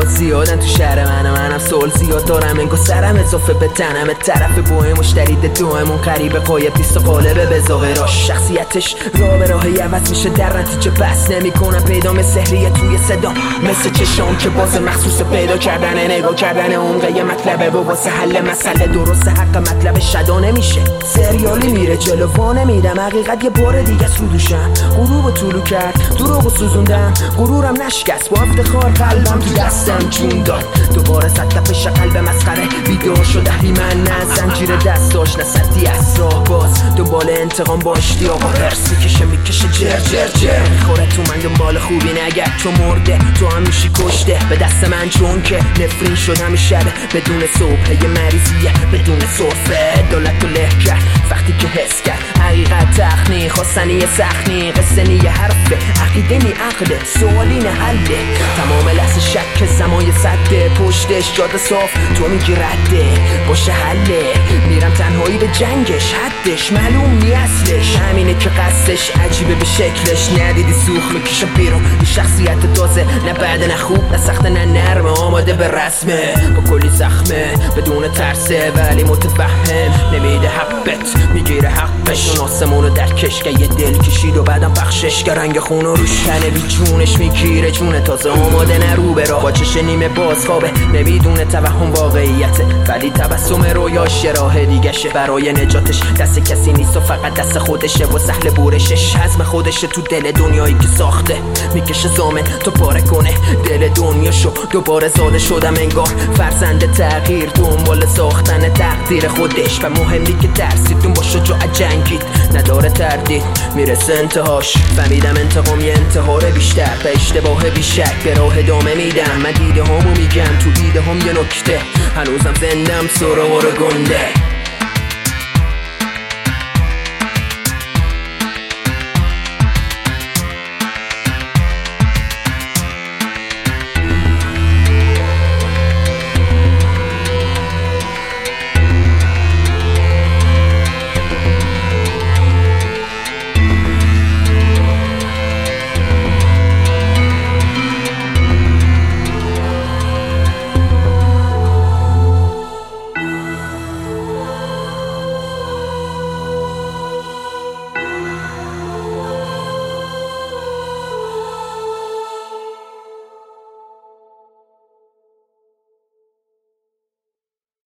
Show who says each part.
Speaker 1: ها زیادن تو شهر منم سول زیاد دارم انگار سرم اضافه به تنم طرف بوه مشتری دومون قریب قایب نیست و قالبه به ظاهراش شخصیتش راه به راهی عوض میشه در نتیجه بس نمیکنم پیدا سحریه توی صدا مثل چشام که باز مخصوص پیدا کردن نگاه کردن عمق یه مطلبه و واسه حل مسئله درست حق مطلب شدا نمیشه سریالی میره جلو وانه میدم حقیقت یه بار دیگه رو دوشم غروب طولو کرد دروغو سوزوندم غرورم نشکست با افتخار قلبم تو دستم جون داد دوباره صد تپش قلب مسخره بیدار شده من نه زنجیر دستاش نه سدی از راه باز دنبال انتقام با اشتیاق و هرسی کشه میکشه جر جر جر میخوره تو من دنبال خوبی نگه تو مرده تو هم میشی کشته به دست من چون که نفرین شد همیشه شب بدون صبح یه مریضیه بدون صرفه دولت و له کرد وقتی که حس کرد حقیقت تخنی خواستنی سخنی قصنی حرفه عقیده نی عقده سوالی نه حله تمام لحظه شک زمای صده پشتش جاده صاف تو میگی رده باشه حله میرم تنهایی به جنگش حدش معلوم نی اصلش همینه که قصدش عجیبه به شکلش ندیدی سوخ میکشه بیرون یه شخصیت تازه نه بعد نه خوب نه سخت نه نرمه آماده به رسمه با کلی زخمه بدون ترسه ولی متفهم نمیده حقت میگیره حقش اون آسمونو در کشکه یه دل کشید و بعدم بخشش که رنگ خون و روش تنه بی جونش میگیره جونه تازه آماده نرو به راه با چش نیمه باز خوابه نمیدونه توهم واقعیته ولی تبسم رویاش یه راه دیگشه برای نجاتش دست کسی نیست و فقط دست خودشه و سهل بورشش حزم خودشه تو دل دنیایی که ساخته میکشه زامن تو پاره کنه دل دنیاشو دوباره زاده شدم انگار فرزند تغییر دنبال ساختن تقدیر خودش و مهمی که ترسیدون با شجاعت جنگید نداره تردید میرسه انتهاش فهمیدم انتقام یه انتحار بیشتر به اشتباه بیشک به راه ادامه میدم من دیده هامو میگم تو دیده هم یه نکته هنوزم زندم سراغ گنده